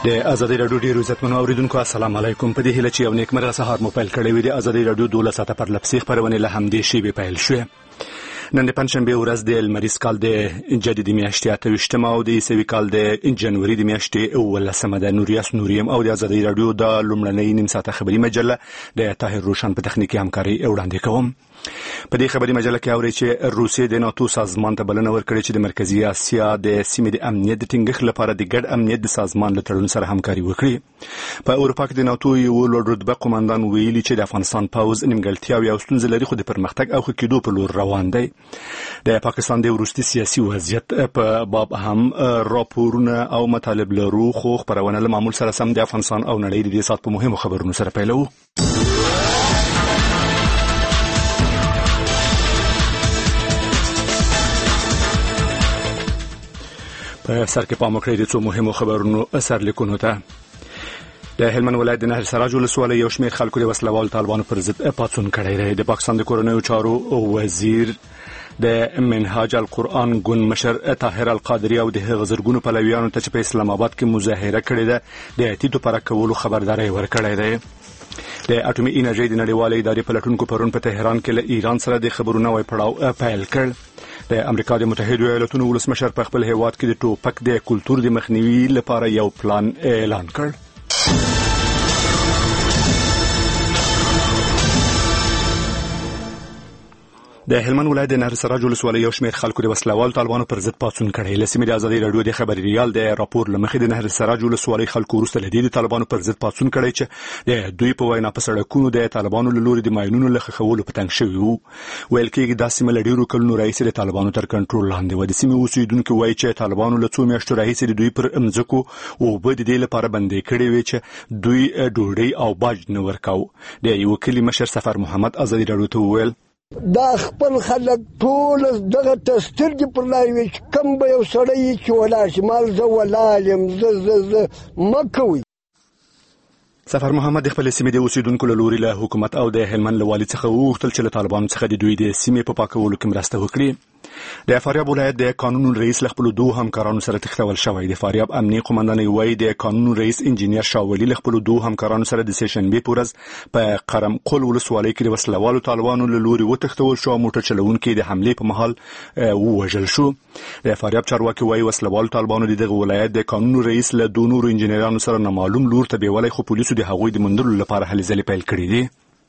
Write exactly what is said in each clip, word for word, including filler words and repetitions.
د ازادي راډیو ډیرو عزتمنو اوریدونکو السلام علیکم. په دې هیله چې یو نیکمرغه سهار مو پیل کړی وي. د ازادي راډیو دولس ساعته پر لپسې خبرونه له همدې شی پیل شوه. نن د پنځشنبه ورځ د لمریز کال د جدید میاشتې اته ویشتمه او د عیسوي کال د جنوري د میاشتې اوولسمه ده. نوریاس نوریم او د ازادي راډیو د لومړنۍ نیم ساعته خبري مجله د طاهر روشن په تخنیکی همکاري وړاندې کوم. په دې خبري مجله کې اوري چې روسیې د ناتو سازمان ته بلنه ورکړې چې د مرکزی اسیا د سیمې د امنیت د ټینګښت لپاره د ګډ امنیت د سازمان له تړون سره همکاري وکړي. په اروپا کې د ناتو یو لوړ رتبه قوماندان ویلي چې د افغانستان پوځ نیمګړتیاوې او ستونزې لري خو د پرمختګ او ښه کېدو په لور روان دی. د پاکستان د وروستي سیاسي وضعیت په باب هم راپورونه او مطالب لرو خو خبرونه له معمول سره سم د افغانستان او نړۍ د دې سات په مهمو خبرونو سره پیلو. په سر کې پام وکړئ د څو مهمو خبرونو سرلیکونو ته. د هلمند ولایت د نهر سراج ولسوالۍ یو شمېر خلکو د وسلوال طالبانو پر ضد پاڅون کړی دی. د پاکستان د کورنیو چارو وزیر د منهاج القرآن ګوند مشر طاهر القادری او د هغه زرګونو پلویانو ته چې په اسلام آباد کې مظاهره کړې ده د تیتو پر کولو خبرداري ورکړې ده. د اټومي انرژي د نړیوالې ادارې پلټونکو پرون په تهران کې له ایران سره د خبرونو وای پړاو پیل کړ. د امریکا د متحده ایالاتونو ولسمشر په خپل هیواد کې د ټوپک د کلتور د مخنیوي لپاره یو پلان اعلان کړ. د هلمند ولایت د نهر سراج ولسوالۍ یو شمېر خلکو د وسلوال طالبانو پر ضد پاڅون کړی. له سیمې د ازادي راډیو د خبريال د راپور لمخې د نهر سراج ولسوالۍ خلکو وروسته له دې طالبانو پر ضد پاڅون کړی چې د دوی په وینا په سړکونو د طالبانو له لوري د ماینونو له خښولو په تنګ شوي وو. ویل کېږي دا سیمه له ډېرو کلونو راهیسې د طالبانو تر کنټرول لاندې وه. د سیمې اوسېدونکي وایي چې طالبانو له څو میاشتو راهیسې د دوی پر مځکو اوبه د دې لپاره بندې کړې وې چې دوی ډوډۍ او باج نه ورکاو. د یو کلي مشر سفر محمد ازادي راډیو ته وویل دا خپل خلک ټول دغه تسترګې پر لارې وي چې کم به یو سړی چې ولاړ شي مال زه ولاړ یم زه زه زه مه کوئ. سفر محمد د خپل سیمې د اوسیدونکو له لوري له حکومت او د هلمند له والي څخه وغوښتل چې له طالبانو څخه د دوی د سیمې په پاکولو کې مرسته وکړي. د فاریاب ولایت د قانون رئیس له خپل دوه همکارانو سره تښتول شوی. د فاریاب امنیه قومندان وایي د قانون رئیس انجینیر شاولی له خپل دوه همکارانو سره د سیشنبه په ورځ په قرم قل ولسوالۍ کې د وسلوالو طالبانو له لوري وتښتول شو. موټر چلوونکي د حمله په محل ووژل شو. د فاریاب چارواکي وایي وسلوالو طالبانو دغه ولایت د قانون رئیس له دوه نورو انجینرانو سره نامعلوم لور ته بیولای خو پولیسو د هغوی د مندلو لپاره هلې ځلې پیل کړې دي.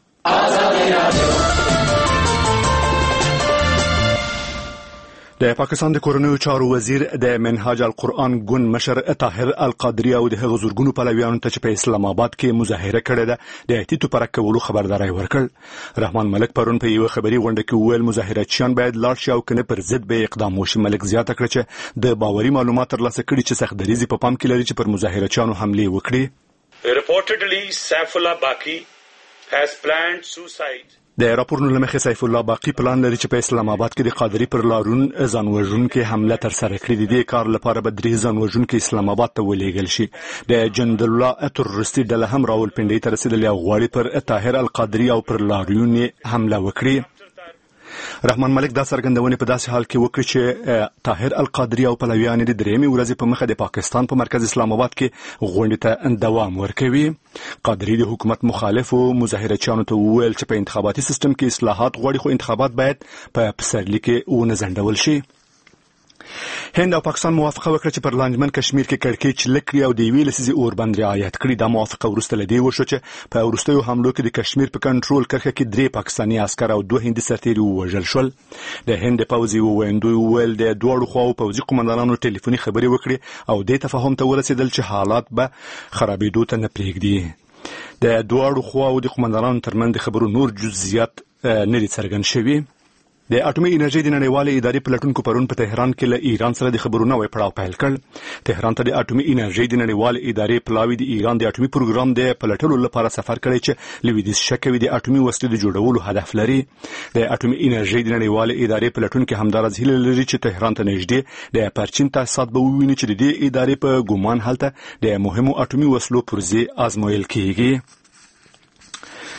د پاکستان د کورنیو چارو وزیر د منهاج القرآن ګوند مشر طاهر القادری او د هغه زرګونو پلویانو ته چې په اسلام آباد کې مظاهره کړې ده د تیتو پر کولو خبرداري ورکړ. رحمان ملک پرون په یو خبري غونډه کې ویل مظاهرچیان باید لاړ شي او کنه پر ضد به اقدام وشي. ملک زیاته کړ چې د باوري معلومات ترلاسه کړي چې سخت دریزي په پام کې لري چې پر مظاهرچیانو حمله وکړي. Reportedly, Saifullah Baqi has planned suicide. د راپورونو لمخې سیف الله باقی پلان لري چې په اسلام آباد کې د قادری پر لارون ځانوژونکو حمله تر سره کړي. د دې کار لپاره به درې ځانوژونکو اسلام آباد ته ولېږل شي. د جند الله تروریستي ډله هم راولپنډۍ ته رسیدلې او غواړي پر طاهر القادری او پر لارون حمله وکړي. رحمان ملک دا څرګندونه په داسې حال کې وکړي چې طاهر القادری او پلویان د درېمې ورځې په مخه د پاکستان په مرکز اسلام آباد کې غونډې ته دوام ورکوي. قادری د حکومت مخالف او مظاهرچیانو ته وویل چې په انتخاباتي سیستم کې اصلاحات غواړي خو انتخابات باید په پسرلي کې ونه ځنډول شي. هند او پاکستان موافقه وکړه چې پر لانجمن کشمیر کې کړکېچ لکړي او د یوې لسیزې اوربند رعایت کړي. دا موافقه وروسته لدی وشو چې په وروستیو حملو کې د کشمیر په کنټرول کرښه کې درې پاکستاني عسكر او دوه هندي سرتیري ووژل شول. د هند پوځي وویندوی ویل د دوړو خواو پوځي قومندانانو ټلیفوني خبري وکړي او د تفاهم ته ورسېدل چې حالات به خرابېدو ته نه پرېږدي. د دوړو خواو د قومندانانو ترمنځ د خبرو نور جزئیات نه دي څرګند شوي. د اټومي انرژي د نړیوالې ادارې پلټونکو پرون په تهران کې له ایران سره د خبرونو وای پړاو پیل کړ. تهران ته د اټومي انرژي د نړیوالې ادارې پلاوی د ایران د اټومي پروګرام د پلټلو لپاره سفر کړی چې لویدیز شکوي د اټومي وسلې د جوړولو هدف لري. د اټومي انرژي د نړیوالې ادارې پلټونکو همدارز هیله لري چې تهران ته نږدې د پرچین تاسیسات به وویني چې د دې ادارې په ګومان هلته د مهمو اټومي وسلو پروژې آزمویل کیږي.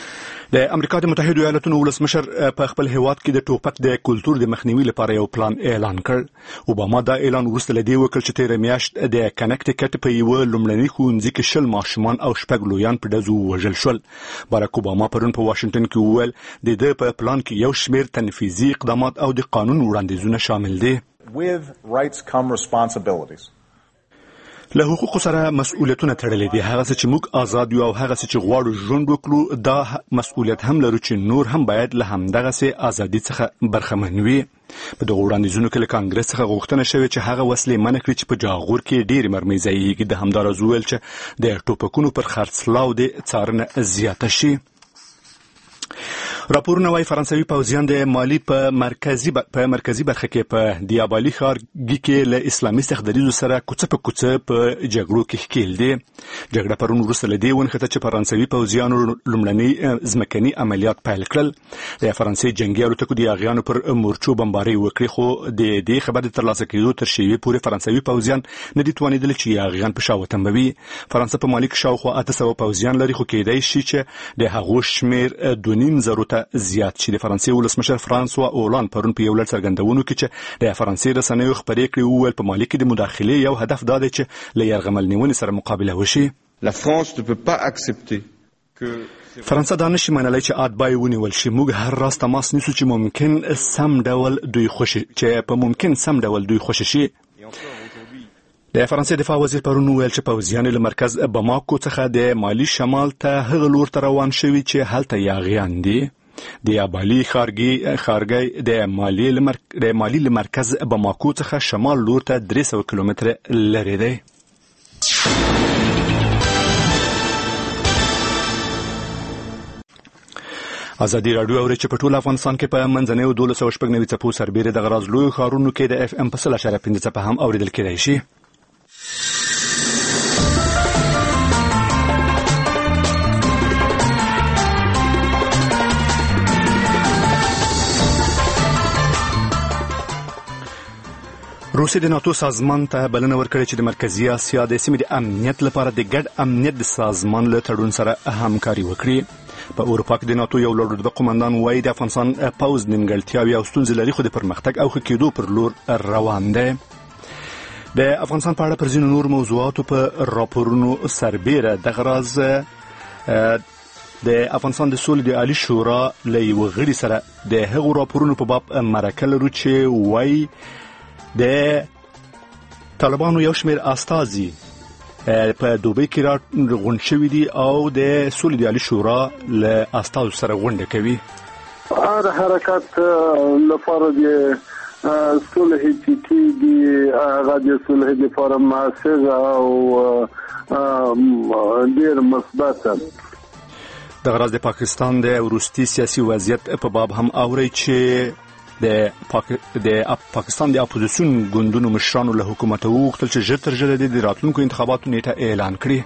د امریکا د متحده ایالاتونو ولسمشر په خپل هیواد کې د ټوپک د کلتور د مخنیوي لپاره یو پلان اعلان کړ. اوباما دا اعلان وروسته له دې وکړ چې تېره میاشت د کنیکټیکټ په یوه لومړني ښوونځي کې شل ماشومان او شپږ لویان په ډزو ووژل شول. باراک اوباما پرون په واشنګټن کې وویل د ده په پلان کې یو شمېر تنفیذي اقدامات او د قانون وړاندیزونه شامل دي. With rights come responsibilities. له حقوقو سره مسؤلیتونه تړلې دي. هغه څه چې موږ آزاد یو او هغه څه چې غواړو ژوند وکړو، دا مسؤلیت هم لرو چې نور هم باید له همدغه سه ازادي څخه برخمن وي. په دغه وړاندیزونو کې له کانګرس څخه غوښتنه شوې چې هغه وسلې منع کړي چې په جاغور کې ډېرې مرمۍ ځایېږي. د همداراز وویل چې د ټوپکونو پر خرڅلاو د څارنه زیاته شي. راپورونه وايي فرانسوي پوځیان د مالی په مرکزی په مرکزی برخه کې په دیابالي ښارګي کې له اسلامي سختدریزو سره کوڅه په کوڅه په جګړو کې ښکېل دي. جګړه پرون وروسته له دې ونښته چې فرانسوي پوځیانو لومړني ځمکني عملیات پیل کړل. د فرانسې جنګي الوتکو د یاغیانو پر مورچو بمبارۍ وکړې، خو د دې خبرې ترلاسه کېدو تر شېبې پورې فرانسوي پوځیان نه دي توانېدلي چې یاغیان په شا وتمبوي. فرانسه په مالي کې شاوخوا اته سوه پوځیان لري، خو کېدای شي چې د هغو شمېر دوه نیم زرو ته زیات شي. د فرانسې ولسمشر فرانسوا اولان پرون په یو لړ څرګندونو کې چې د فرانسې رسنیو خبرې کړې وویل په مالي کې د مداخلې یو هدف دا دی چې له یرغمل نیونې سره مقابله وشي. La France ne peut pas accepter que فرانسه دا نشي منلی چې اتباع ونیول شي. موږ هر راز تماس نیسو چې ممکن سم ډول دوی خوشي چې په ممکن سم ډول دوی خوشي شي. د فرانسې دفاع وزیر پرون وویل چې پوځیان له مرکز باماکو څخه د مالي شمال ته هغه لور ته روان شوي چې هلته یاغیان دي. د یابالي ښارګي ښارګي د مالی لمر د مالی مرکز باماکو څخه شمال لور ته درې سوه کیلومتره لري دی. ازادي راډیو اوري چې په ټول افغانستان کې په منځنیو دولس سوه شپږ نوي څپو سربېره د غراز لوی ښارونو کې د اف ام په سل اشاریه پنځه څپه هم اورېدل کېدای شي. روسیه د ناتو سازمان ته بلنه ورکړې چې د مرکزی اسیا د سیمې د امنیت لپاره د ګډ امنیت د سازمان له تړون سره همکاري وکړي. په اروپا کې د ناتو یو لوړ رتبه قومندان وایي د افغانستان پوځ نیمګړتیاوې او ستونزې لري، خو د پرمختګ او ښه کېدو پر لور روان دی. د افغانستان په اړه پر ځینو نور موضوعاتو په راپورونو سربېره دغه راز د افغانستان د سولې د عالي شورا له یوه غړي سره د هغو راپورونو په باب مرکه لرو چې وایي د طالبانو یو شمېر استازي په دوبۍ کې را غونډ شوي دي او د سولې د عالي شورا له استازو سره غونډه کوي. هر حرکت لپاره د صلح چې کېږي هغه د صلح لپاره موثق او ډېر مثبت. دغه راز د پاکستان د وروستي سیاسي وضعیت په باب هم اوري چې د پاک... د پاکستان د اپوزیسیون ګوندونو مشرانو له حکومت وغوښتل چې ژر تر ژره د راتلونکو انتخاباتو نیټه اعلان کړي.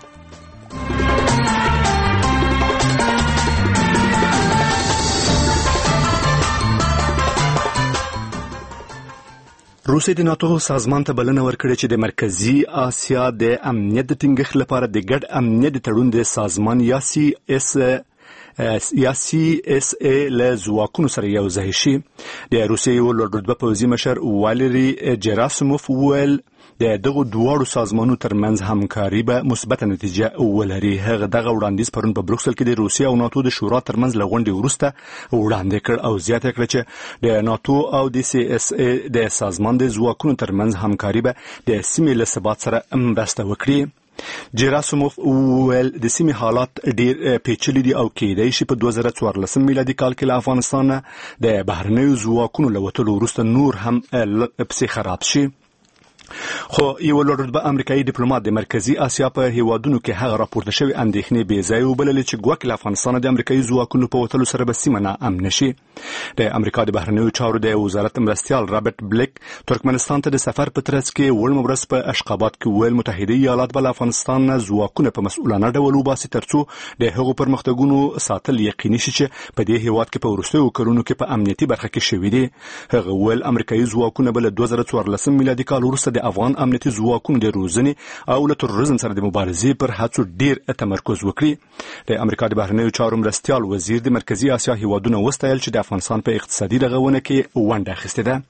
روسیه د ناتو سازمان ته بلنه ورکړې چې د مرکزی اسیا د امنیت د ټینګښت لپاره د ګډ امنیت د تړون د سازمان یا سی اس یا سی اس ای له ځواکونو سره یو ځای شي. د روسیې یو لوړ رتبه پوځي مشر والری جراسیموف وویل د دغو دواړو سازمانونو ترمنځ همکاري به مثبته نتیجه ولري. هغه دغه وړاندیز پرون په بروکسل کې د روسیې او ناتو د شورا ترمنځ له غونډې وروسته وړاندې کړ او زیاته کړه چې د ناتو او د سی اس ای د سازمان د ځواکونو ترمنځ همکاري به د سیمې له ثبات سره مرسته وکړي. جراسیموف وویل د سیمې حالات ډېر پیچلي دي او کېدای شي په دوه زره څوارلسم میلادي کال کې له افغانستان د بهرنیو ځواکونو له وتلو وروسته نور هم پسې خراب شي. خو یو لوړ رتبه امریکایي ډیپلوماټ د مرکزی اسیا په هیوادونو کې هغه راپورته شوی اندېښنې بې ځایه وبللې چې ګواکې له افغانستان د امریکایي ځواکونو په وتلو سره به سیمه ناامنه شي. د امریکا د بهرنیو چارو د وزارت مرستیال رابرټ بلیک ترکمنستان ته د سفر په ترڅ کې وړمه ورځ په اشخاباد کې وویل متحده ایالات به له افغانستان نه ځواکونه په مسؤلانه ډول وباسي ترڅو د هغو پرمختګونو ساتل یقیني شي چې په دې هیواد کې په وروستیو کلونو کې په امنیتي برخه کې شوي دي. هغه وویل امریکایي ځواکونه به له دوه زره څوارلسم میلادي کال وروسته د د افغان امنیتي ځواکونو د روزنې او له تروریزم سره د مبارزې پر هڅو ډیر تمرکز وکړي. د امریکا د بهرنیو چارو مرستیال وزیر د مرکزی اسیا هیوادونو وستایل چې د افغانستان په اقتصادي رغونه کې ونډه اخیستې ده.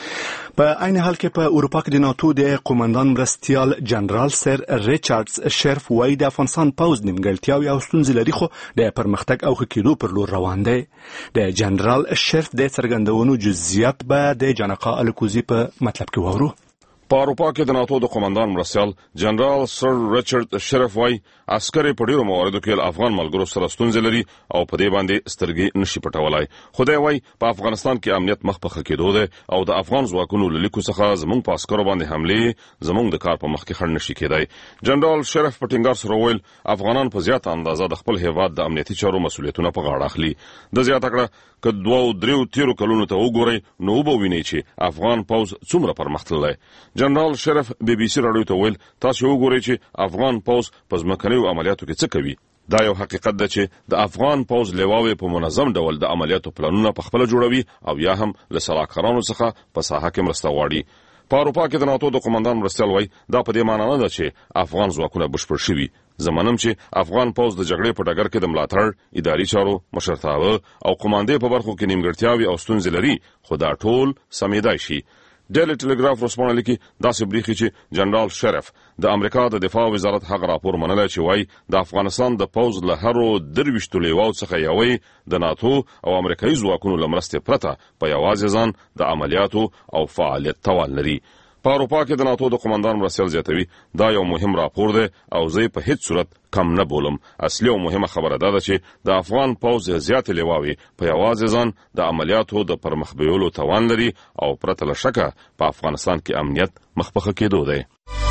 په عین حال کې په اروپا کې د ناتو د قومندان مرستیال جنرال سر ریچارډز شرف وايي د افغانستان پوز نیمګړتیاوې او ستونزې لري خو د پرمختګ او ښه کېدو پر لور روان دی. د جنرال شرف د څرګندونو جزئیات به د جانقا الکوزي په مطلب کې وورو. په اروپا کې د ناتو د قومندان مرستیال جنرال سر ریچارډ شرف وايي عسکر په ډیرو مواردو کې افغان ملګرو سره ستونزې لري او په دې باندې سترګې نشي پټولای. خدای وايي په افغانستان کې امنیت مخ په ښه کېدو دی او د افغان ځواکونو له لیکو څخه زموږ په عسکرو باندې حملې زموږ د کار په مخ کې خنډ نشي کېدای. جنرال شرف په ټینګار سره وویل افغانان په زیاته اندازه د خپل هیواد د امنیتي چارو مسؤلیتونه په غاړه اخلي. د زیاته کړه که دوه دریو تیرو کلونو ته وګورئ نو وبوینئ چې افغان پوز څومره پرمختللی. جنرال شرف بي بي سي راډیو ته ویل تاسو وګورئ چې افغان پوز په ځمکنیو عملیاتو کې څه کوي. دا یو حقیقت ده چې د افغان پوز لیواوې په منظم ډول د عملیاتو پلانونه په خپل جوړوي او یا هم له سلاکارانو څخه په ساحه کې مرسته غواړي. په اروپا کې د ناتو د قومندان مرستیال وايي دا په دې معنی نه ده چې افغان ځواکونه بشپړ شوي. زمونږ چې افغان پوز د جګړې په ډګر کې د ملاتړ، اداري چارو، مشرتابه او قوماندې په برخو کې نیمګړتیاوې او ستونزې لري خو دا ټول سمیدای شي. ډیلی ټلګراف رسپانه لیکي داسې بریښي چې جنرال شرف د امریکا د دفاع وزارت هغه راپور منلی چې وایي د افغانستان د پوز له هرو درویشتو لیواو څخه یوی د ناتو او امریکایي ځواکونو له مرستې پرته په یوازې ځان د عملیاتو او فعالیت توان لري. په اروپا کې د ناتو د قومندان مرستیال زیاتوي دا یو مهم راپور دی او زه په هیڅ صورت کم نه بولم. اصلي او مهمه خبره ده چې د افغان پوز زیاتې لیواوي په یوازې ځان د عملیاتو د پرمخ بیولو توان لري او پرته له شکه په افغانستان کې امنیت مخ په ښه کېدو دی.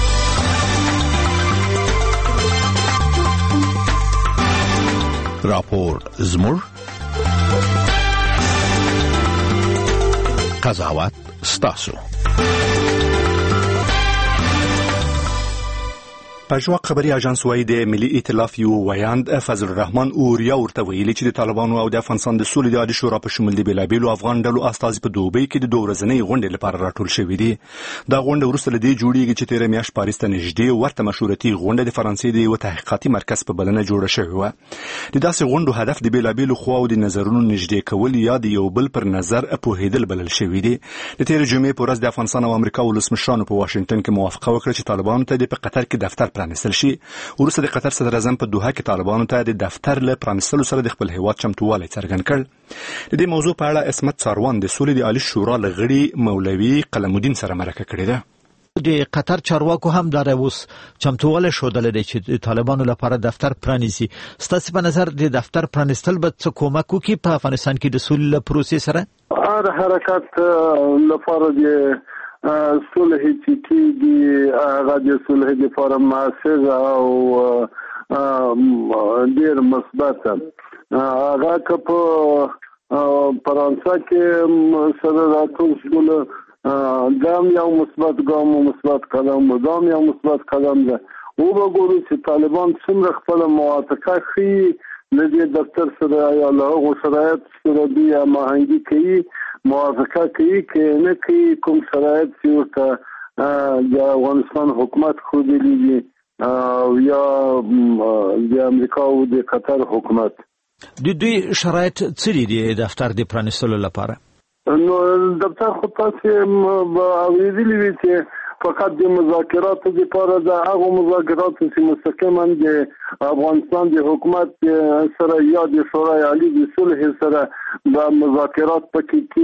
راپور زموږ قضاوت ستاسو. پژوا خبري اژانس وايي د ملي ائتلاف یو ویاند فضل الرحمن اوریا ورته ویلي چې د طالبانو او د افغانستان د سولې د عادي شورا په شمول د بیلابیلو افغان ډلو استازي په دوبۍ کې د دوه ورځنۍ غونډې لپاره راټول شوي دي. دا غونډه وروسته له دې جوړیږي چې تیره میاشت پاریس ته نږدې ورته مشورتي غونډه د فرانسې د یو تحقیقاتي مرکز په بلنه جوړه شوې وه. د داسې غونډو هدف د بیلابیلو خواو د نظرونو نږدې کول یا د یو بل پر نظر پوهېدل بلل شوي دي. د تیرې جمعې په ورځ د افغانستان او امریکا ولسمشرانو په واشنګټن کې موافقه وکړه چې طالبانو ته د په قطر کې دفتر پرانیستل شي. وروسته د قطر صدر اعظم په دوحه کې طالبانو ته د دفتر له پرانیستلو سره د خپل هیواد چمتووالی څرګند کړ. د دې موضوع په اړه عصمت ساروان د سولې د عالی شورا له غړي مولوي قلم الدین سره مرکه کړې ده. د قطر چارواکو هم دا اوس چمتووالی ښودلی دی چې د طالبانو لپاره دفتر پرانیزي. ستاسو په نظر د دفتر پرانیستل به څه کومک وکړي په افغانستان کې د سولې له پروسې سره؟ هر حرکت لپاره د صلح چې کېږي هغه د صلح لپاره موثر او ډېر مثبت هغه که په فرانسه کې سره راټول شول دا یو مثبت ګام او مثبت قدم دا یو مثبت قدم ده. وګورو چې طالبان څومره خپل موافقه ښیي له دې دفتر سره یا له هغو شرایطو سره دوی هماهنګي کوي موافقه کوي که نه کوي کوم شرایط چې ورته د افغانستان حکومت ښودلي دي یا د امریکا او د قطر حکومت. د دوی شرایط څه دي د دفتر د پرانیستلو لپاره؟ نو دفتر خو تاسې اورېدلي وي چې فقط د مذاکراتو لپاره د هغو مذاکراتو چې مستقیما د افغانستان د حکومت سره یا د شورای عالی د صلح سره د مذاکرات پکې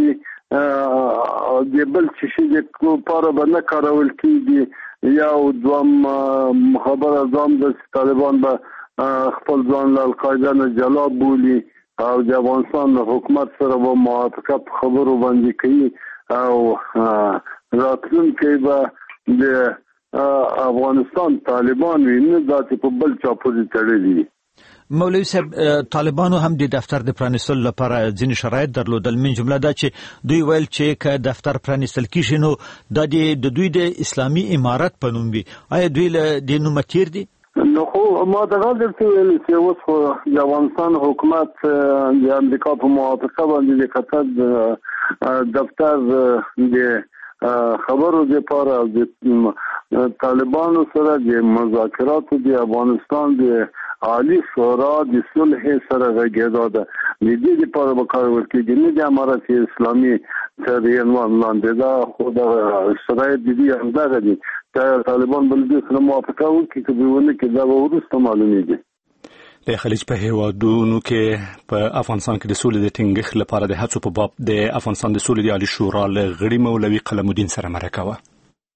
کېږي د بل شي لپاره به نه کارول کېږي یا دوم خبره ځان د طالبان به خپل ځان له القاعده نه جلا بولي او د افغانستان حکومت سره به موافقه په خبرو باندې کوي او راتلونکی به د افغانستان طالبان وي نه دا چې په بل چا پورې تړلي دي. مولوي صاحب طالبانو هم د دفتر د پرانیستلو لپاره ځینې شرایط درلودل. من جمله دا چې دوی ویل چې که دفتر پرانیستل کیږي نو دا د دوی د اسلامي امارت په نوم وي. آیا دوی له دې نومه تیر دي؟ نو خو ما دغه درته ویل چې اوس خو د افغانستان حکومت د امریکا په موافقه باندې د قطر دفتر د خبرو لپاره د طالبانو سره د مذاکراتو د افغانستان د عالی شورا د صلح سره غږیدا ده. د دې لپاره به کار وکړي نه د امارت اسلامي تر عنوان لاندې دا خو د شرایط دي همدغه دي چې طالبان بل دې سره موافقه وکړي چې ونه کې دا ورسته معلومیږي. د خلیج په هیوادونو کې په افغانستان کې د سولې د ټینګښت لپاره د هڅو په باب د افغانستان د سولې د عالی شورا له غړي مولوي قلم الدین سره مرکه وه.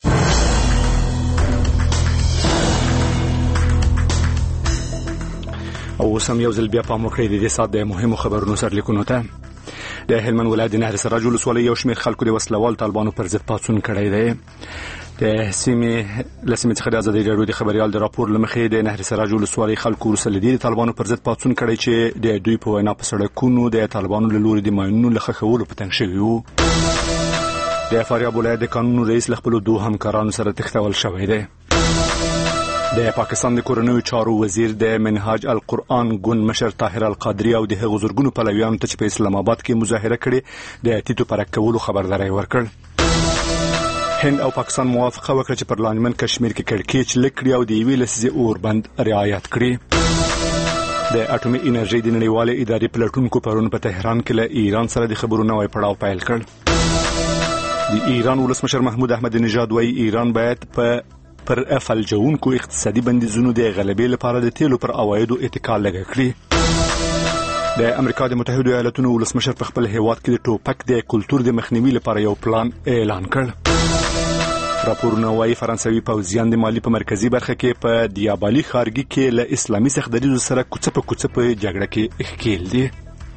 او سم یو ځل بیا پام وکړئ د دې سات د مهمو خبرونو سرلیکونو ته. د هلمند ولایت د نهر سراج ولسوالۍ یو شمېر خلکو د وسلوال طالبانو پر ضد پاڅون کړی دی. د سیمې له سیمې څخه د ازادي راډیو د خبريال د راپور له مخې د نهر سراج ولسوالۍ خلکو وروسته له دې طالبانو پر ضد پاڅون کړی چې د دوی په وینا په سړکونو د طالبانو له لوري د ماینونو له ښخولو په تنګ شوي وو. د فاریاب ولایت د قانون رئیس له خپلو دوه همکارانو سره تښتول شوی دی. د پاکستان د کورنیو چارو وزیر د منهاج القرآن ګوند مشر طاهر القادری او د هغو زرګونو پلویانو ته چې په اسلام آباد کې مظاهره کړې د ټیټو پرک کولو خبرداری ورکړ. هند او پاکستان موافقه وکړه چې پر لانجمن کشمیر کې کړکېچ لږ کړي او د یوې لسیزې اوربند رعایت کړي. د اټومي انرژي د نړیوالې ادارې پلټونکو پرون په تهران کې له ایران سره د خبرو نوی پړاو پیل کړ. د ایران ولسمشر محمود احمدی نژاد وايي ایران باید په پر فلجونکو اقتصادي بندیزونو د غلبې لپاره د تیلو پر عوایدو اتکا لګ کړي. د امریکا د متحده ایالاتونو ولسمشر په خپل هیواد کې د ټوپک د کلتور د مخنیوي لپاره یو پلان اعلان کړ. راپورونه وايي فرانسوي پوځیان د مالی په مرکزی برخه کې په دیابالي ښارګي کې له اسلامي سختدریزو سره کوڅه په کوڅه په جګړه کې ښکیل دي.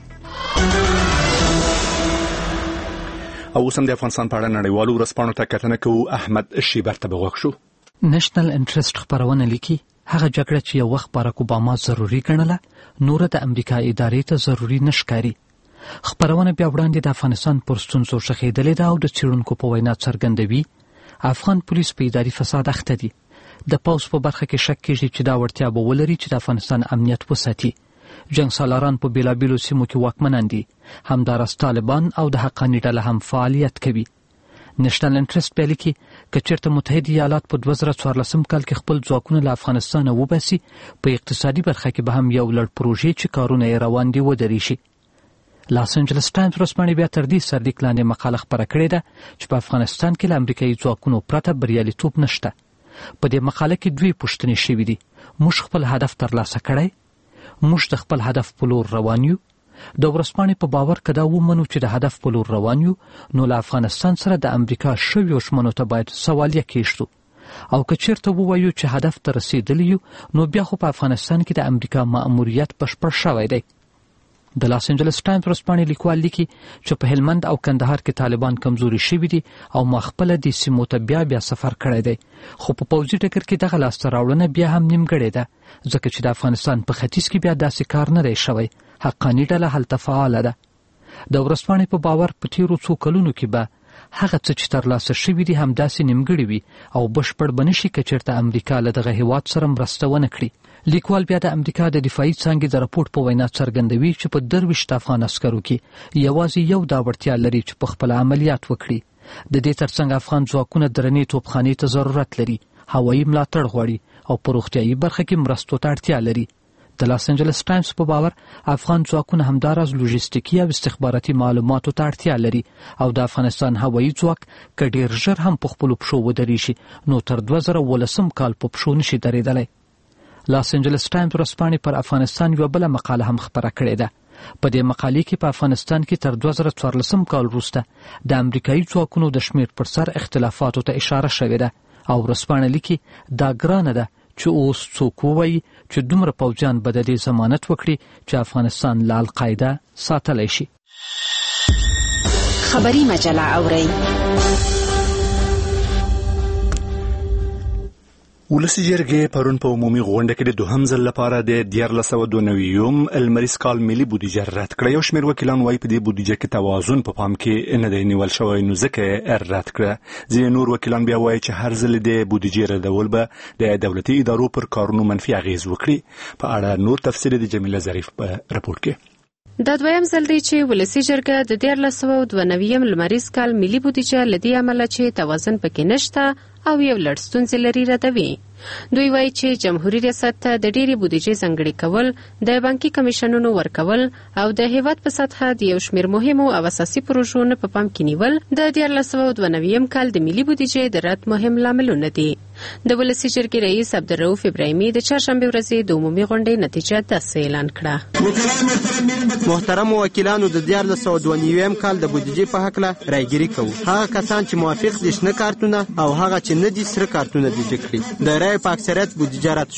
او اوس هم د افغانستان په اړه نړیوالو ورځپاڼو ته کتنه کوو. احمد شیبر ته بغوښ شو. نېشنل انټرست خبرونه لیکي هغه جګړه چې یو وخت باراک اوباما ضروری ګڼله نور د امریکا ادارې ته ضروری نشکاري. خبرونه بیا وړاندې د افغانستان پر ستونزو شخېدلې ده او د څېړونکو په وینا څرګندوي افغان پولیس په اداري فساد اخته دي. د پوز په برخه کې شک کېږي چې دا وړتیا به ولري چې د افغانستان امنیت وساتي. جنگ سالاران په بیلابیلو سیمو کې واکمنان دي. همداراز طالبان او د حقاني ډله هم فعالیت کوي. نېشنل انټرست بیا لیکي که چېرته متحده ایالات په دوه زره څوارلسم کال کې خپل ځواکونه له افغانستانه وباسي په اقتصادي برخه کې به هم یو لړ پروژې چې کارونه یې روان دي ودرېږي. لاس انجلس ټایمز ورځپاڼې بیا تر دې سرلیک لاندې مقاله خپره کړې ده چې په افغانستان کې له امریکایي ځواکونو پرته بریالیتوب نشته. په دې مقاله کې دوی پوښتنې شوې دي. موږ خپل هدف ترلاسه کړی؟ موږ د خپل هدف په لور روان یو؟ د ورځپاڼې په باور که دا ومنو چې د هدف په لور روان یو نو له افغانستان سره د امریکا شویو ژمنو ته باید سوالیه کېږدو او که چېرته ووایو چې هدف ته رسېدلی یو نو بیا خو په افغانستان کې د امریکا مأموریت بشپړ شوی دی. د لاس انجلس ټایمز ورځپاڼې لیکوال لیکي چې په هلمند او کندهار کې طالبان کمزوري شوي دي او ما خپله دې سیمو ته بیا بیا سفر کړی دی. خو په پوځي ډګر کې دغه لاسته راوړنه بیا هم نیمګړې ده ځکه چې د افغانستان په ختیځ کې بیا داسې کار نه دی شوی. حقاني ډله هلته فعاله ده. د ورځپاڼې په باور په تیرو څو کلونو کې به هغه څه چې ترلاسه شوي دي همداسې نیمګړي وي او بشپړ به نشي که چېرته امریکا له دغه هېواد سره مرسته ونه کړي. لیکوال بیا د امریکا د دفاعي څانګې د راپورټ په وینا څرګندوي چې په درویشت افغان عسکرو کې یوازې یو دا وړتیا لري چې په خپل عملیات وکړي. د دې ترڅنګ افغان ځواکونه درنې توپخانې ته ضرورت لري، هوایي ملاتړ غواړي او په روغتیایي برخه کې مرستو ته اړتیا لري. د لاس انجلس ټایمز په باور افغان ځواکونه همداراز لوژستیکي او استخباراتي معلوماتو ته اړتیا لري او د افغانستان هوایي ځواک که ډېر ژر هم په خپلو پښو ودرېږي نو تر دوه زره اوولسم کال په پښو نشي درېدلی. لاس انجلس ټایمز ورځپاڼې پر افغانستان یوه بله مقاله هم خپره کړې ده. په دې مقالې کې په افغانستان کې تر دوه زره څوارلسم کال وروسته د امریکایي ځواکونو د شمېر پر سر اختلافاتو ته اشاره شوې ده او ورځپاڼه لیکي دا ګرانه ده چې اوس څوک ووایي چې دومره پوځیان به د دې ضمانت وکړي چې افغانستان له القاعده ساتلی شي. خبري مجله اورئ. ولسي جرګې پرون په عمومي غونډه کې د دوهم ځل لپاره د دیارلس سوه دوه نوي المریز کال ملي بودیجه رد کړه. یو شمېر وکیلان وایي په دې بودیجه کې توازن په پام کې نه دی نیول شوی نو ځکه یې رد کړه. ځینې نور وکیلان بیا وایي چې هر ځل د بودیجې ردول به د دولتي ادارو پر کارونو منفي اغیز وکړي. په اړه نور تفصیل د جمیله ظریف په راپور کې. دا دویم ځل دی چې ولسي جرګه د دیارلس سوه دوه نوي لمریز کال ملي بودیجه له دې امله چې توازن پکې نشته او یو لړ ستونزې لري ردوي. دوی وایي چې جمهوریت ریاست ته د ډېرې بودیجې ځانګړې کول، د بانکي کمیشنونو ورکول او د هیواد په سطحه د یو شمېر مهمو او اساسي پروژو نه په پام کې نیول د دیارلس سوه دوه نوي کال د ملي بودیجې د رد مهم لاملونه دي. د ولسي جرګې رئیس عبدالرؤف ابراهیمي د چهارشنبې ورځې د عمومي غونډې نتیجه داسې اعلان کړه. محترمو وکیلانو، د دیارلس سوه دوه نوي کال د بودیجې په هکله رایګیري کوو. هغه کسان چې موافق دي شنه کارتونه او هغه چې نه دي سره کارتونه دیجه کړي. د رای په اکثریت بودیجه رد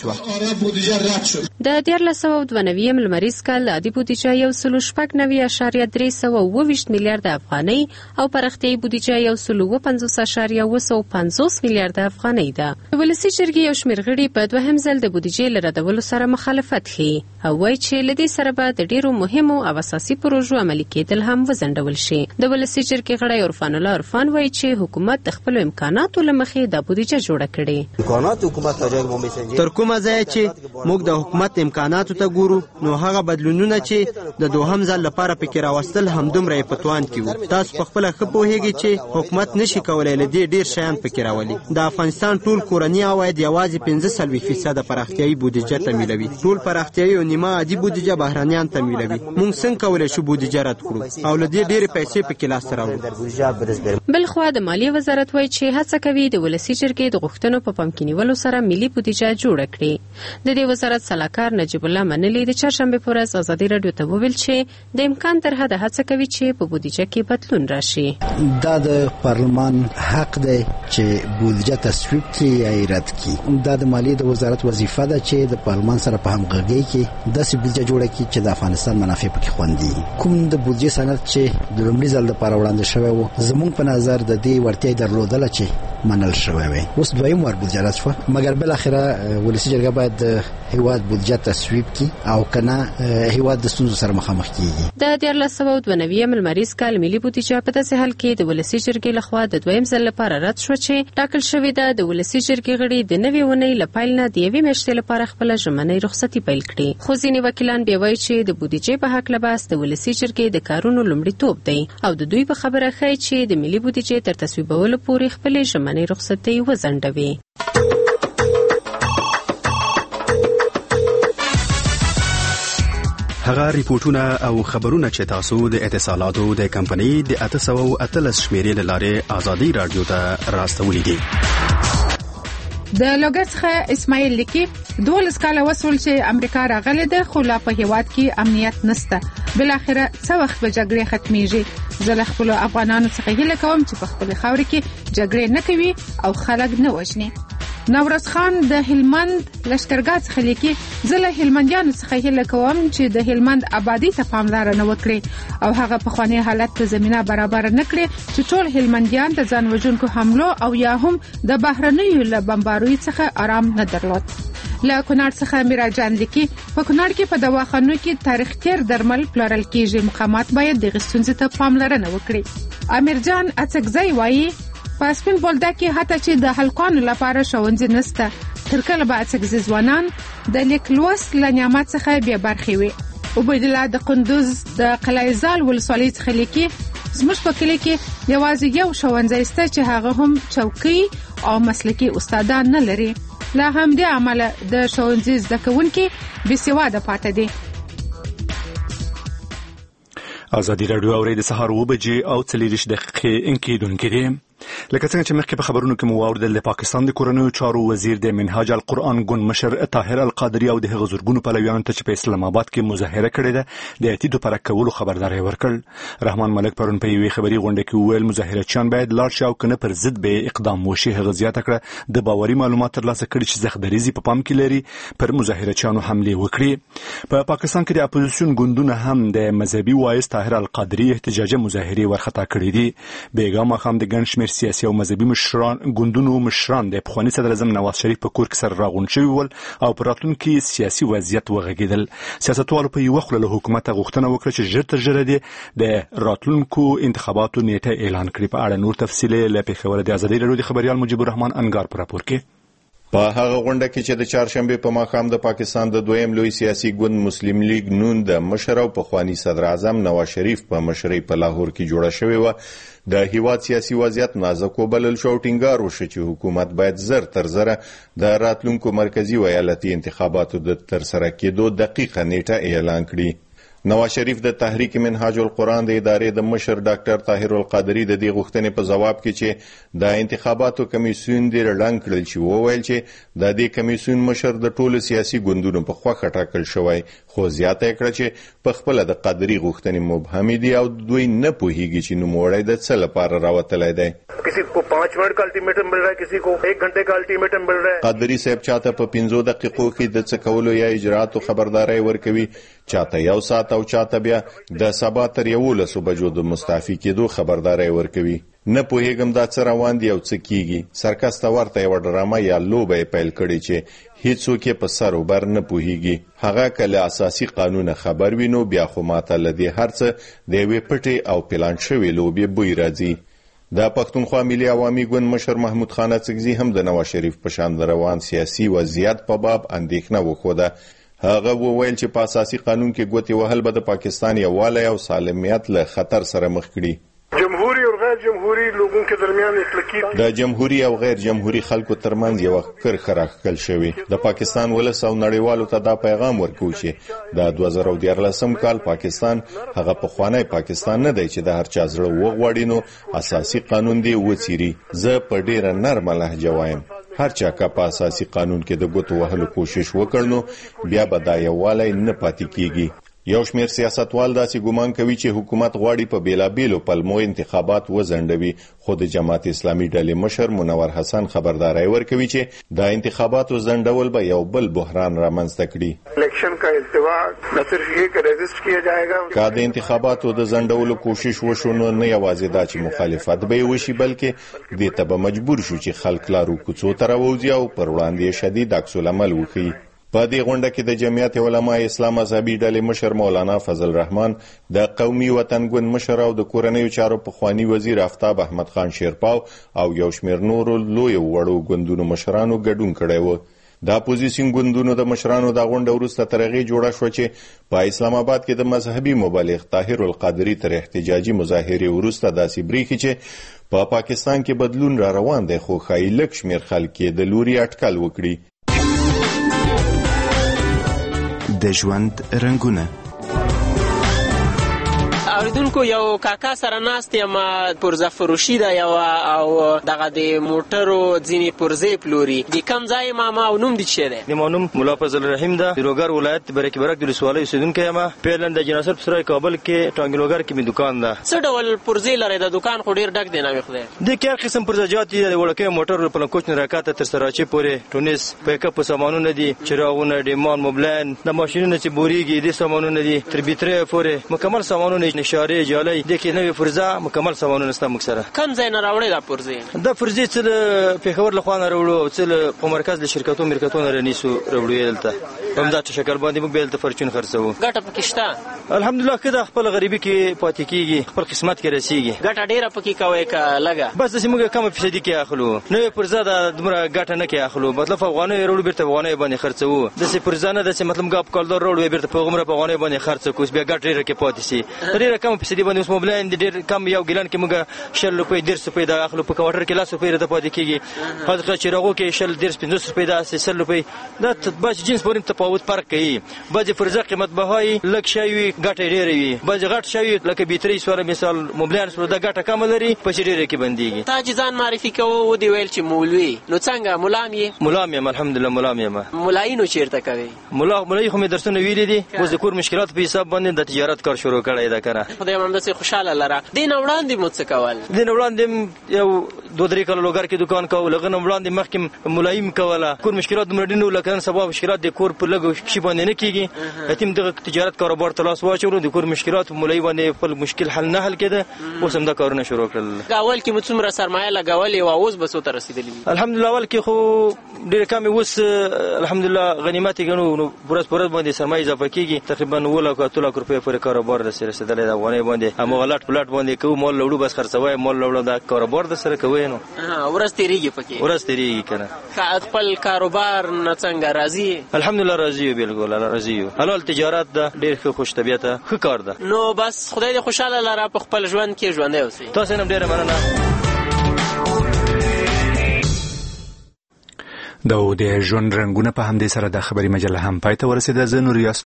شوه. د دیارلس سوه دوه نوي لمریز کال عادي بودیجه یو سلو شپږ نوي اشاریه درې سوه اووه ویشت میلیارده افغانۍ او پراختیایي بودیجه یو سلو اووه پنځوس اشاریه اووه سوه پنځوس میلیارده افغانۍ ده. ولسي جرګې یو شمېر غړي په دوهم ځل د بودیجې له ردولو سره مخالفت ښيي او وایي چې له دې سره به د ډېرو مهمو او اساسي پروژو عملي کېدل هم وځنډول شي. د ولسي جرګې غړی عرفان الله عرفان وایي چې حکومت د خپلو امکاناتو له مخې د بودیجه جوړه کړې. امکانات حکومت تر کومه ځایه چې موږ د حکومت امکاناتو ته ګورو، نو هغه بدلونونه چې د دوهم ځل لپاره پکې راوستل همدومره یې په توان کې وو. تاسو په خپله ښه پوهېږئ چې حکومت نشي کولی له دې ډېر شیان پکې راولي. د افغانستان ټول کورني عواید یوازې پنځه څلوېښت فیصده پراختیایي بودیجه تمویلوي. ټول پراختیایي او نیمه عادي بودیجه بهرنیان تمویلوي. موږ څنګه کولی شو بودیجه رد کړو او له دې ډېرې پیسې پکې لاسته راوړو؟ بلخوا د مالیې وزارت وایي چې هڅه کوي د ولسي جرګې د غوښتنو په پام کې نیولو سره ملي بودیجه جوړه کړي. د دې وزارت سلاکار نجیب الله منلي د چهارشنبې په ورځ ازادي راډیو ته وویل چې د امکان تر حده هڅه کوي چې په بودیجه کې بدلون راشي. دا د پارلمان حق دی چې بودیجه تصویب کړي یا رد کړي. دا د مالیې د وزارت وظیفه ده چې د پارلمان سره په همغږۍ کې داسې بودیجه جوړه کړي چې د افغانستان منافع پکې خوندي. کوم د بودیجې سند چې د لومړي ځل لپاره وړاندې شوی و، زموږ په نظر د دې وړتیا درلودله چې منل شوی وي. اوس دویم وار بودیجه رد شوه، مګر بل اخره ولسي جرګه باید د هیواد بودیجه تصویب کړي او کنه هیواد د ستونزو سره مخامخ کیږي. د دیارلس سوه دوه نوي لمریز کال ملي بودیجه په داسې حال کې د ولسي جرګې لخوا د دویم ځل لپاره رد شو چې ټاکل شوې ده د ولسي جرګې غړي د نوې اونۍ له پیل نه د یوې میاشتې لپاره خپله ژمنۍ رخصتي پیل کړي. خو ځینې وکیلان بیا وایي چې د بودیجې په هکله بحث د ولسي جرګې د کارونو لومړیتوب دی او د دوی په خبره ښایي چې د ملي بودیجې تر تصویبولو پورې خپلې ژمنۍ رخصتۍ وځنډوي. هغه ریپورتونه او خبرونه چې تاسو د اتصالاتو د کمپنۍ د اته سوه اتلس شمیرې له لارې ازادي رادیو ته راستولې دي. د لوګر څخه اسماعیل لیکي دولس کاله وسول چې امریکا راغله ده، خو لا په هیواد کې امنیت نشته. بل اخره څو وخت به جګړې ختميږي؟ زه له خپل افغانانو څخه هیله کوم چې په خپل خاور کې جګړې نه کوي او خلک نه وژني. نوروز خان د هلمند لشکرګاه څخه لیکي زه له هلمندیانو څخه هیله کوم چې د هلمند آبادی ته پاملرنه وکړي او هغه په خواني حالت ته زمينه برابر نه کړي چې ټول هلمندیان د ځان وژونکو حملو او یا هم د بهرنیو له بمباروي څخه آرام نه درلود. له کونړ څخه میراجان لیکي په کونړ کې په دواخانو کې تاریخ تیر درمل پلورل کېږي، مقامات باید د غستونځ ته پاملرنه وکړي. امیر جان اڅکزی وایي په سپین بولده کې حتی چې د هلکانو لپاره ښوونځي نشته، تر کله به اڅکزي ځوانان د لیک لوست له نعمت څخه بې برخې وي. عبید الله د قندوز د قلعه زال ولسوالۍ څخه لیکي زموږ په کلي کې یوازې یو ښوونځی شته چې هغه هم چوکۍ او مسلکي استادان نه لري. له همدې امله د ښوونځي زده کوونکي بې سواده پاتې دي. ازادي راډیو اوري د سهار اوه بجې او څلوېښت دقیقې انکیدونکې دي. لکه څنګه چې مخکې په خبرونو کې مو واوریدل، د پاکستان د کورنیو چارو وزیر د منهاج القرآن ګوند مشر طاهر القادری او د هغه زورګونو پلویانو ته چې په اسلام آباد کې مظاهره کړې ده د اعتیادو پر کولو خبرداری ورکړ. رحمان ملک پرون په یوې خبري غونډه کې وویل مظاهرچیان باید لاړ شي او کنه پر ضد به اقدام وشي. هغه زیاته کړه د باوري معلومات ترلاسه کړي چې زخدریزي په پام کې لري پر مظاهرچیانو حمله وکړي. په پاکستان کې د اپوزیسیون ګوندونه هم د مذهبي وایس طاهر القادری احتجاجي مظاهره ورخطا کړې دي. بیګا مخام د ګڼ شمېر سیاسي او مذهبي مشران ګوندونو مشران د پخواني صدر اعظم نواز شریف په کور کې سره راغونډ شوي ول او پر راتلونکي سیاسي وضعیت وغږیدل. سیاستوالو په یو خپل حکومت غوښتنه وکړه چې ژر تر ژره د راتلونکو انتخاباتو نیټه اعلان کړي. په اړه نور تفصیل له پیښور د ازادي راډیو د خبريال مجيب الرحمن انګار پر راپور کې. په هغه غونډه کې چې د چهارشنبه په ماښام د پاکستان د دویم لوی سیاسي ګوند مسلم لیگ نون د مشر او پخوانی صدر اعظم نواز شریف په مشرۍ په لاهور کې جوړه شوې و د هیواد سیاسي وضعیت نازک وبلل شو. ټینګار وشو چې حکومت باید زر تر زره د راتلونکو مرکزی و ایالتي انتخاباتو د ترسره کېدو دقیقه نیټه اعلان کړي. نواز شریف د تحریک منهاج القرآن د ادارې د مشر ډاکټر طاهر القادری د دې غوښتنې په ځواب کې چې د انتخاباتو کمیسیون د رړنګ کړل چې وویل چې د دې کمیسیون مشر د ټولو سیاسي ګوندونو په خوښه ټاکل شوی، خو زیاته کړه چې په خپل د قادری غوښتنې مبهمې دي او دوی نه پوهیږي چې نوموړی د څه لپاره راوتلی دی. کسی کو پانچ منٹ کا الټیمیټم مل رہا ہے، کسی کو ایک گھنٹے کا الټیمیټم مل رہا ہے. قادری صاحب چاته په پنځو دقیقو کې د څه کولو یا اجراتو خبرداري ورکوي، چاته یو ساعت او چاته بیا د سبا تر یولسو بجو د مستعفي کېدو خبرداري ورکوي. نه پوهیږم دا څه روان دي او څه کیږي. سرکس ته ورته یو ډرامه یا لوبه پیل کړي چې هیڅوک په سر وبر نه پوهیږي. هغه کله اساسي قانون خبر وینو بیا خو ماته لدی هرڅه د یوې پټې او پلان شوی لوبې بوی راځي. د پښتونخوا ملي عوامي ګوند مشر محمود خان اڅکزي هم د نواز شریف په شان روان سیاسي وضعیت په باب اندېښنه وښوده. هغه وویل چې په اساسي قانون کې ګوتې وهل به د پاکستان یووالی او سالمیت له خطر سره مخ کړي. جمهوری او غیر جمهوری لوگوں کے درمیان ایک لکیر د جمهوری او غیر جمهوری خلکو ترمنځ یو کرښه راښکل شوې. د پاکستان ولس او نړیوالو ته دا پیغام ورکوي چې د دوه زره دیارلسم کال پاکستان هغه پخوانی پاکستان نه دی چې د هر چا زړه وغواړي نو اساسي قانون دی وڅیري. زه په ډیره نرمه لهجه وایم هر چا که په اساسي قانون کې د ګوتو وهلو کوشش وکړ نو بیا به دا یووالی نه پاتې کیږي. یو شمېر سیاستوال داسې ګمان کوي چې حکومت غواړي په بیلابیلو پلمو انتخابات وځنډوي، خو د جماعت اسلامي ډلې مشر منور حسن خبرداري ورکوي چې د انتخاباتو ځنډول به یو بل بحران رامنځته کړي. الیکشن کا التوا نہ صرف یہ کہ رجسټر کیا جائے گا، که د انتخاباتو د ځنډولو کوشش وشو نو نه یوازې دا چې مخالفت به وشي بلکې دې ته به مجبور شو چې خلک لارو کوڅو ته راووځي او پر وړاندې شدید عکس العمل وکړي. په دې غونډه کې د جمعیت علماء اسلام مذهبي ډلې مشر مولانا فضل رحمان، د قومي وطن ګوند مشر او د کورنیو چارو پخوانی وزیر آفتاب احمد خان شیرپاو او یو شمېر نورو لوی وړو ګوندونو مشرانو ګډون کړی و. د اپوزیسیون ګوندونو د مشرانو د غونډه وروسته تر هغې جوړه شوه چې په اسلام آباد کې د مذهبي مبلغ طاهر القادری تر احتجاجي مظاهرې وروسته داسې بریښي چې په پاکستان کې بدلون را روان دی، خو ښایي لږ شمېر خلک یې د لوري اټکل وکړي. د ژوند رنګونه اوریدونکو یو کاکا سره ناست یم پرزه فروشي ده یو او دغه د موټرو ځینې پرزې پلوري. د کوم ځای ماما او نوم دې څه دی؟ زما نوم ملا فضل رحیم ده، د لوګر ولایت برکې برک د ولسوالۍ اوسېدونکی یم. فعلا د جناصر په سرای کابل کې ټانګي لوګر کې مې دکان ده. څه ډول پرزې لرئ؟ د دکان خو ډېر ډک دی نه وي خدای. د کې هر قسم پرزهجات دي، د وړوکیو موټرو په لنکوچ نه راکاته تر سراچې پورې ټونس پیک اپ سامانونه دي، چراغونه، ډیمان، موبلاین، د ماشینونو چې بوريږي دي سامانونه دي، تر بیترې پورې مکمل سامانونه، نشارې، جالۍ د کې نوې فرزه مکمل سامانونه ستا موږ سره. کوم ځای نه راوړئ دا پرزې؟ دا پرزې څه د پېښور له خوا نه راوړو او څه په مرکز د شرکتونو مرکتونو رانیسو راوړو یې دلته په همداسې شکل باندې موږ بیا دلته فرچون خرڅوو. ګټه پکې شته؟ الحمدلله ښه ده، خپل غریبي کې پاتې کېږي، خپل قسمت کې رسېږي. ګټه ډېره پکې کوئ که لږه؟ بس داسې موږ کمه فیصدي کې اخلو. نوې پرزه ده دومره ګټه نه کې اخلو، مطلب په افغانیو راوړو بېرته په افغانیو باندې خرڅوو. داسې پرزه نه ده چې مطلب موږ په کالدار راوړو بېرته په هغومره په افغانیو باندې خرڅ کړو، اوس بیا ګټه ډېره کې پاتې شي. ډېره کمه فیصدي باندې اوس موبلاین د ډېر کم یو ګیلان کې موږ شل روپۍ دېرش روپۍ دا اخلو، په کوارټر کې لس روپۍ راته پاتې کېږي. حاضر چراغو کې شل دېرش پنځوس روپۍ داسې سل روپۍ. دا بعضې جنس پورې تفاوت فرق کوي. بعضې فرزه قیمت بهای لږ شی وي ګټه ډېره وي، بعضې غټ شی وي لکه بیترۍ سوله مثال موبلاین سوله دا ګټه کمه لري په چې ډېره کې بندېږي. تا چې ځان معرفي کوو ودې ویل چې مولوي، نو څنګه ملا م یې؟ ملا م یم الحمدلله، ملا م یم. ملایي نو چېرته کوې؟ ملا ملایي خو مې درسونه ویلي دي، اوس د کور مشکلاتو په حساب باندې د تجارت کار شروع کړی ده که نه. خدای مو همداسې خوشحاله لره. دې نه وړاندې مو څه کول؟ دې نه وړاندې یو دوه درې کاله لوګر کې دکان کوو، له هغه نه وړاندې مخکې ملایي م کوله. کور مشکلات دومره ډېر نه وو لکه نن سبا مشکلات د کور په لږو شي باندې نه کېږي. یتیم دغه تجارت کاروبار ته لاس واچولو، د کور مشکلات ملایي باندې خپل مشکل حل نه حل کېده، اوس هم دا کارونه شروع کړل. اول کې مو څومره سرمایه لګولې وه، اوس به څو ته رسېدلي دي؟ الحمدلله اول کې خو ډېرې کمې، اوس الحمدلله غنیمت یې ګڼو، نو ورځ په ورځ باندې سرمایه اضافه کېږي. تقریبا اووه لکو اتو لکو روپیو پورې کاروبار داسې رسېدلی د افغانۍ باندې. هماغه لاټ په لاټ باندې کوو، مال لوړو بس خرڅوی، مال لوړو دا کاروبار درسره کوو. وینو ورځ تیریږي پکې ورځ تیریږي کنه خپل کاروبار نه څنګه راضي الحمدلله راضي یو بالکل راضي یو حلال تجارت ده ډېر ښه خوش طبيعته ښه کار ده نو بس خدای دې خوشاله لره په خپل ژوند کې ژوندی اوسئ تاسو هم ډېره مننه د ژوند رنګونه په همدې سره د خبري مجله هم پای ته ورسېده. زه نور یاس